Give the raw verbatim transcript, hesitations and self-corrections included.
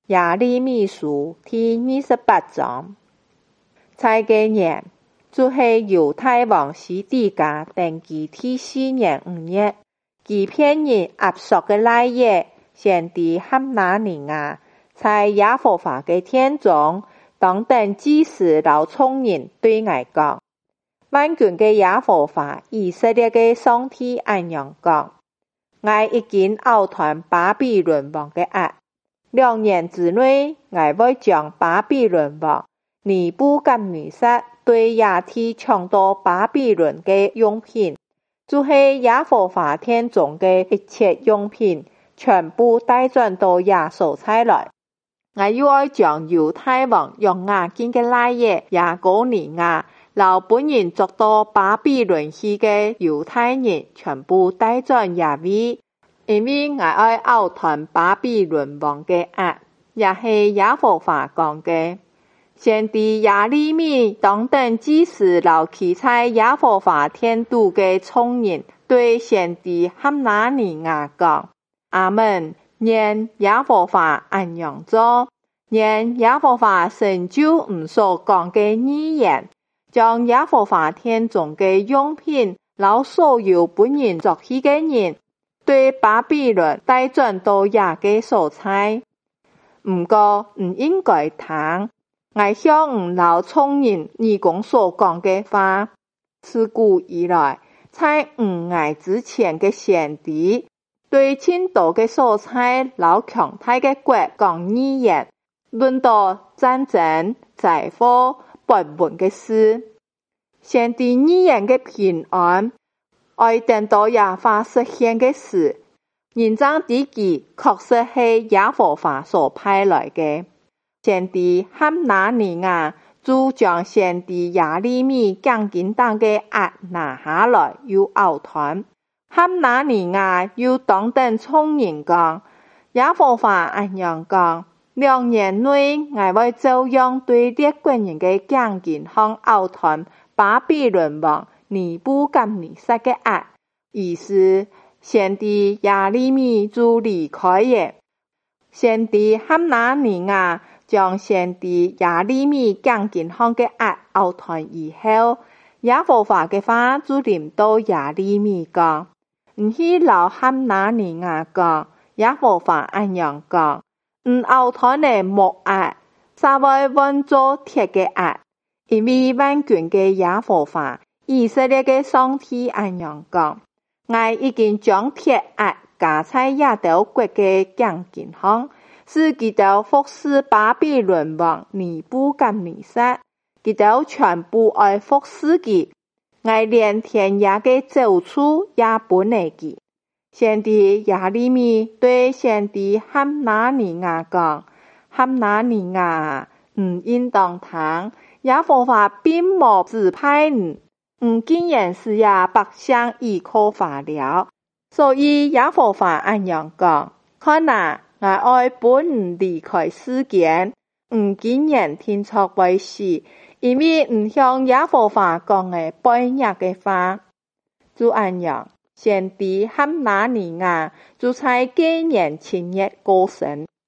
耶利米书第二十八章。在嗰年，就是猶太王西底家登基第四年五月，其騙人壓縮嘅那夜，先知哈拿尼亞在耶和華嘅殿中，當等祭司老聰人對我講：萬軍嘅耶和華以色列嘅上帝安樣講：我已經拗斷巴比倫王嘅軛，兩年之內，我會將巴比倫王尼布甲尼撒對亞體搶奪巴比倫嘅用品，就是耶和華殿中嘅一切用品，全部帶轉到亞述差來。我又要將猶太王約雅斤嘅奶爺耶哥尼亞，留本人作到巴比倫去嘅猶太人，全部帶轉耶位，因為我要拗斷巴比倫王嘅軛，也是耶和華講嘅。先知耶利米當等祭司留其在耶和華殿度嘅聰人，對先知哈拿尼亞講：阿們，願耶和華安樣做，願耶和華成就吾所講嘅預言，將耶和華殿中嘅用品，留所有本人作起嘅人，對巴比倫帶轉到亞嘅所在。唔過唔應該聽我向吾老聰人義工所講嘅話，自古以來，在吾愛之前嘅先知，對千多嘅所在老強大嘅國講預言，論到戰爭、災禍、悖論嘅事，先知預言嘅平安，愛等到耶和華實現嘅事，人將知己確實係耶和華所派來嘅。先知哈拿尼亞就將先知耶利米講經當嘅軛拿下來，又拗斷。哈拿尼亞又當等聰人講：耶和華安樣講，兩年內我會照樣對列國人嘅講經向拗斷巴比倫王尼布甲尼撒嘅軛。於是先知耶利米就離開嘅。先知哈拿尼亞將先知耶利米講經向嘅軛拗斷以後，耶和華嘅話就臨到耶利米講：唔去留哈拿尼亞講，耶和華安樣講，唔拗斷嘅木軛，實會換做鐵嘅軛，因為萬軍嘅耶和華以色列嘅上帝安樣講：我已經將鐵軛加在亞豆國嘅講經上，使佢哋服侍巴比倫王尼布甲尼撒，佢哋全部愛服侍佢，我連田野嘅走處也不理佢。先知耶利米對先知哈拿尼亞講：哈拿尼亞，唔應當聽，耶和華並冇指派你，唔竟然是呀百姓依靠法了，所以耶和華安樣講：看哪，我愛本唔離開世間，唔竟然聽錯為是，因為唔向耶和華講嘅背逆嘅話。就安樣，先知哈拿尼亞就在幾年七月過身。